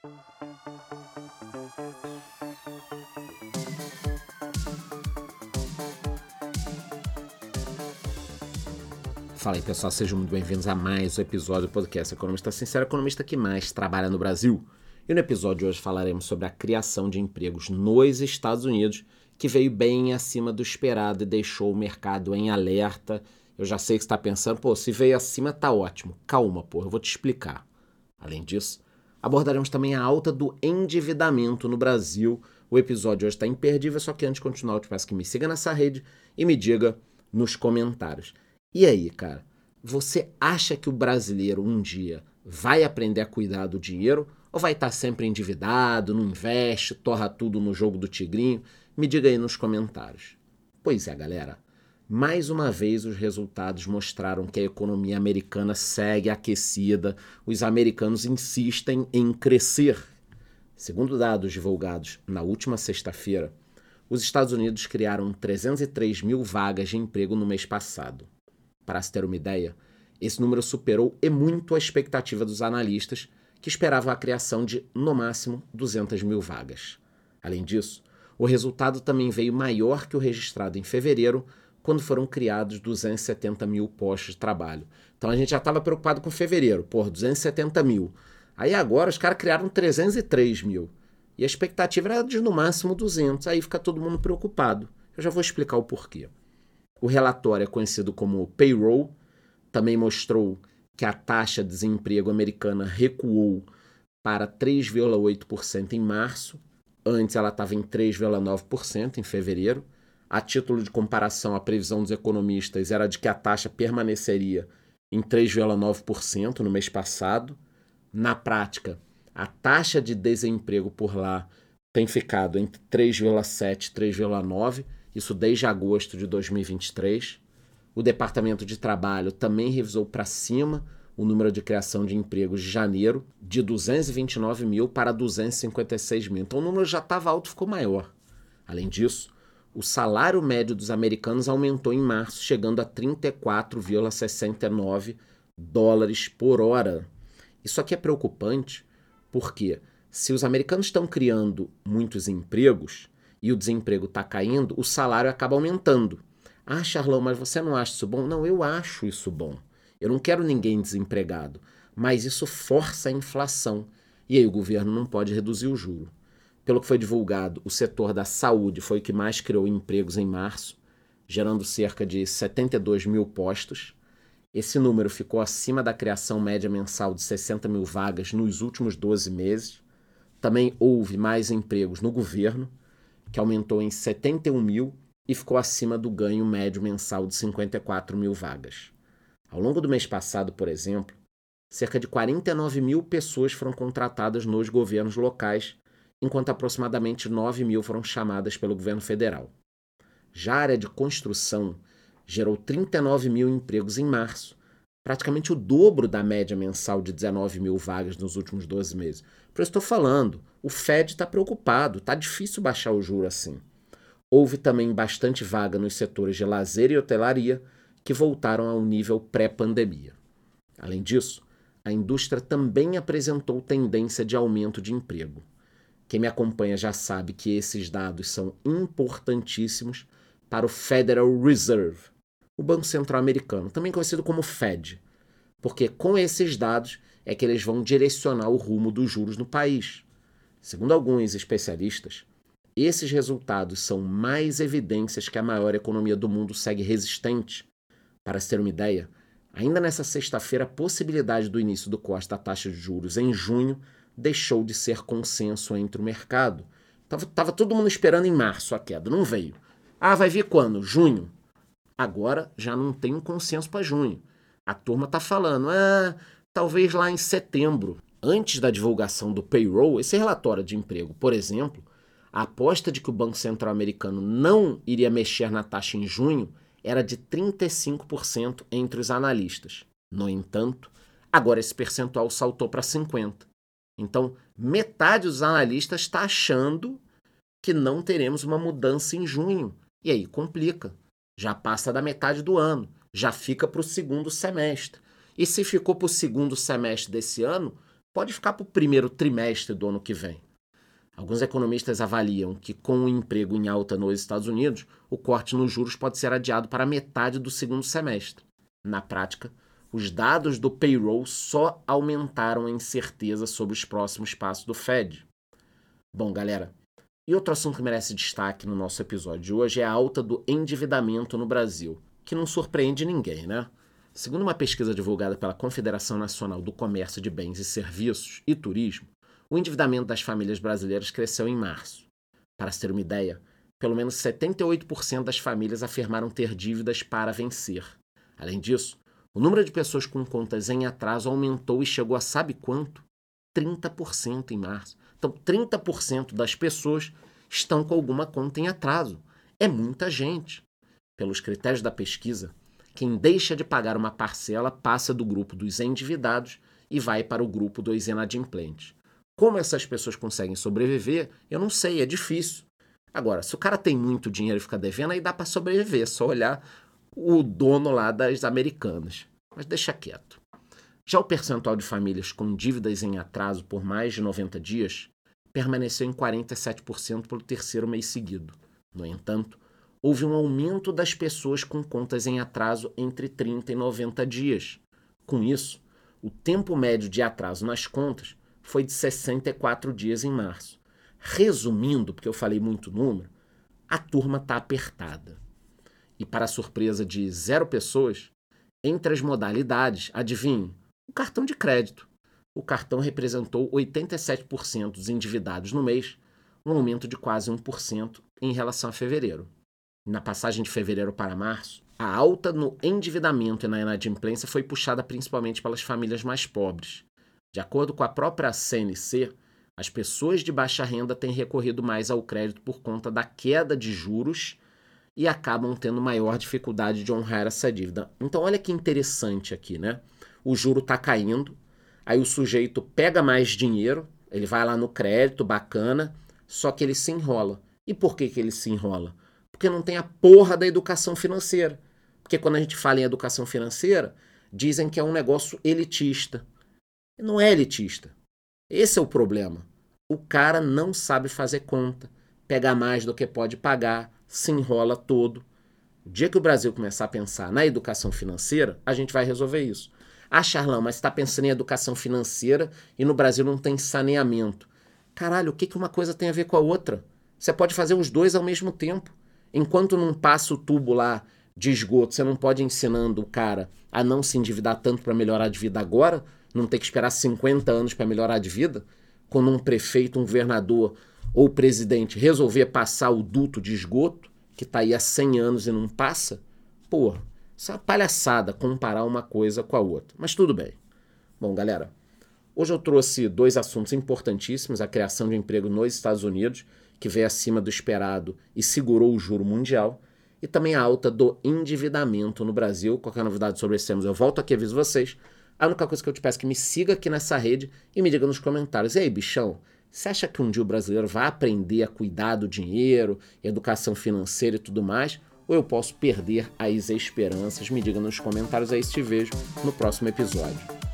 Fala aí, pessoal, sejam muito bem-vindos a mais um episódio do podcast Economista Sincero, economista que mais trabalha no Brasil. E no episódio de hoje falaremos sobre a criação de empregos nos Estados Unidos, que veio bem acima do esperado e deixou o mercado em alerta. Eu já sei que você está pensando, se veio acima tá ótimo. Calma, eu vou te explicar. Além disso, abordaremos também a alta do endividamento no Brasil. O episódio hoje está imperdível, só que antes de continuar eu te peço que me siga nessa rede e me diga nos comentários. E aí, cara, você acha que o brasileiro um dia vai aprender a cuidar do dinheiro ou vai estar sempre endividado, não investe, torra tudo no jogo do tigrinho? Me diga aí nos comentários. Pois é, galera, mais uma vez os resultados mostraram que a economia americana segue aquecida, os americanos insistem em crescer. Segundo dados divulgados na última sexta-feira, os Estados Unidos criaram 303 mil vagas de emprego no mês passado. Para se ter uma ideia, esse número superou e muito a expectativa dos analistas, que esperavam a criação de, no máximo, 200 mil vagas. Além disso, o resultado também veio maior que o registrado em fevereiro, quando foram criados 270 mil postos de trabalho. Então a gente já estava preocupado com fevereiro, 270 mil. Aí agora os caras criaram 303 mil. E a expectativa era de, no máximo, 200. Aí fica todo mundo preocupado. Eu já vou explicar o porquê. O relatório é conhecido como Payroll, também mostrou que a taxa de desemprego americana recuou para 3,8% em março, antes ela estava em 3,9% em fevereiro. A título de comparação, a previsão dos economistas era de que a taxa permaneceria em 3,9% no mês passado. Na prática, a taxa de desemprego por lá tem ficado entre 3,7% e 3,9%, isso desde agosto de 2023. O Departamento de Trabalho também revisou para cima o número de criação de empregos de janeiro, de 229 mil para 256 mil. Então o número já estava alto e ficou maior. Além disso, o salário médio dos americanos aumentou em março, chegando a 34,69 dólares por hora. Isso aqui é preocupante porque se os americanos estão criando muitos empregos e o desemprego está caindo, o salário acaba aumentando. Ah, Charlão, mas você não acha isso bom? Não, eu acho isso bom. Eu não quero ninguém desempregado, mas isso força a inflação. E aí o governo não pode reduzir o juro. Pelo que foi divulgado, o setor da saúde foi o que mais criou empregos em março, gerando cerca de 72 mil postos. Esse número ficou acima da criação média mensal de 60 mil vagas nos últimos 12 meses. Também houve mais empregos no governo, que aumentou em 71 mil e ficou acima do ganho médio mensal de 54 mil vagas. Ao longo do mês passado, por exemplo, cerca de 49 mil pessoas foram contratadas nos governos locais, enquanto aproximadamente 9 mil foram chamadas pelo governo federal. Já a área de construção gerou 39 mil empregos em março, praticamente o dobro da média mensal de 19 mil vagas nos últimos 12 meses. Por isso estou falando, o Fed está preocupado, está difícil baixar o juro assim. Houve também bastante vaga nos setores de lazer e hotelaria, que voltaram ao nível pré-pandemia. Além disso, a indústria também apresentou tendência de aumento de emprego. Quem me acompanha já sabe que esses dados são importantíssimos para o Federal Reserve, o Banco Central Americano, também conhecido como Fed, porque com esses dados é que eles vão direcionar o rumo dos juros no país. Segundo alguns especialistas, esses resultados são mais evidências que a maior economia do mundo segue resistente. Para se ter uma ideia, ainda nessa sexta-feira, a possibilidade do início do corte da taxa de juros em junho deixou de ser consenso entre o mercado. Tava todo mundo esperando em março a queda, não veio. Ah, vai vir quando? Junho. Agora já não tem um consenso para junho. A turma está falando, talvez lá em setembro. Antes da divulgação do payroll, esse relatório de emprego, por exemplo, a aposta de que o Banco Central americano não iria mexer na taxa em junho era de 35% entre os analistas. No entanto, agora esse percentual saltou para 50%. Então, metade dos analistas está achando que não teremos uma mudança em junho. E aí complica. Já passa da metade do ano, já fica para o segundo semestre. E se ficou para o segundo semestre desse ano, pode ficar para o primeiro trimestre do ano que vem. Alguns economistas avaliam que, com o emprego em alta nos Estados Unidos, o corte nos juros pode ser adiado para metade do segundo semestre. Na prática, os dados do payroll só aumentaram a incerteza sobre os próximos passos do Fed. Bom, galera, e outro assunto que merece destaque no nosso episódio de hoje é a alta do endividamento no Brasil, que não surpreende ninguém, né? Segundo uma pesquisa divulgada pela Confederação Nacional do Comércio de Bens e Serviços e Turismo, o endividamento das famílias brasileiras cresceu em março. Para se ter uma ideia, pelo menos 78% das famílias afirmaram ter dívidas para vencer. Além disso, o número de pessoas com contas em atraso aumentou e chegou a sabe quanto? 30% em março. Então, 30% das pessoas estão com alguma conta em atraso. É muita gente. Pelos critérios da pesquisa, quem deixa de pagar uma parcela passa do grupo dos endividados e vai para o grupo dos inadimplentes. Como essas pessoas conseguem sobreviver, eu não sei, é difícil. Agora, se o cara tem muito dinheiro e fica devendo, aí dá para sobreviver, é só olhar o dono lá das Americanas. Mas deixa quieto. Já o percentual de famílias com dívidas em atraso por mais de 90 dias permaneceu em 47% pelo terceiro mês seguido. No entanto, houve um aumento das pessoas com contas em atraso entre 30 e 90 dias. Com isso, o tempo médio de atraso nas contas foi de 64 dias em março. Resumindo, porque eu falei muito número, a turma está apertada. E para a surpresa de 0 pessoas, entre as modalidades, adivinhe, o cartão de crédito. O cartão representou 87% dos endividados no mês, um aumento de quase 1% em relação a fevereiro. Na passagem de fevereiro para março, a alta no endividamento e na inadimplência foi puxada principalmente pelas famílias mais pobres. De acordo com a própria CNC, as pessoas de baixa renda têm recorrido mais ao crédito por conta da queda de juros e acabam tendo maior dificuldade de honrar essa dívida. Então olha que interessante aqui, né? O juro está caindo, aí o sujeito pega mais dinheiro, ele vai lá no crédito, bacana, só que ele se enrola. E por que ele se enrola? Porque não tem a porra da educação financeira. Porque quando a gente fala em educação financeira, dizem que é um negócio elitista. Não é elitista. Esse é o problema. O cara não sabe fazer conta, pega mais do que pode pagar, se enrola todo. O dia que o Brasil começar a pensar na educação financeira, a gente vai resolver isso. Ah, Charlão, mas está pensando em educação financeira e no Brasil não tem saneamento. Caralho, o que uma coisa tem a ver com a outra? Você pode fazer os dois ao mesmo tempo. Enquanto não passa o tubo lá de esgoto, você não pode ir ensinando o cara a não se endividar tanto para melhorar de vida agora, não ter que esperar 50 anos para melhorar de vida, quando um prefeito, um governador ou presidente resolver passar o duto de esgoto, que está aí há 100 anos e não passa, porra, isso é uma palhaçada comparar uma coisa com a outra. Mas tudo bem. Bom, galera, hoje eu trouxe 2 assuntos importantíssimos, a criação de emprego nos Estados Unidos, que veio acima do esperado e segurou o juro mundial, e também a alta do endividamento no Brasil. Qualquer novidade sobre esses temas eu volto aqui e aviso vocês. A única coisa que eu te peço é que me siga aqui nessa rede e me diga nos comentários. E aí, bichão, você acha que um dia o brasileiro vai aprender a cuidar do dinheiro, educação financeira e tudo mais? Ou eu posso perder as esperanças? Me diga nos comentários aí, se te vejo no próximo episódio.